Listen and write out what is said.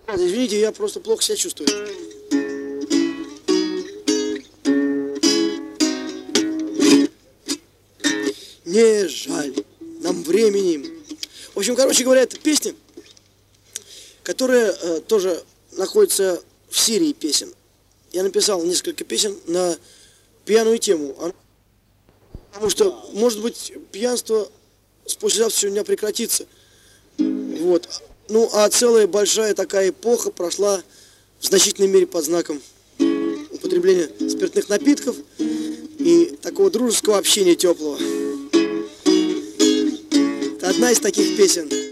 Извините, я просто плохо себя чувствую. Не жаль нам времени. В общем, короче говоря, это песня, которая тоже находится в серии песен. Я написал несколько песен на пьяную тему. Потому что, может быть, пьянство с послезавтра у меня прекратится. Вот. Ну, а целая большая такая эпоха прошла в значительной мере под знаком употребления спиртных напитков и такого дружеского общения теплого. Это одна из таких песен.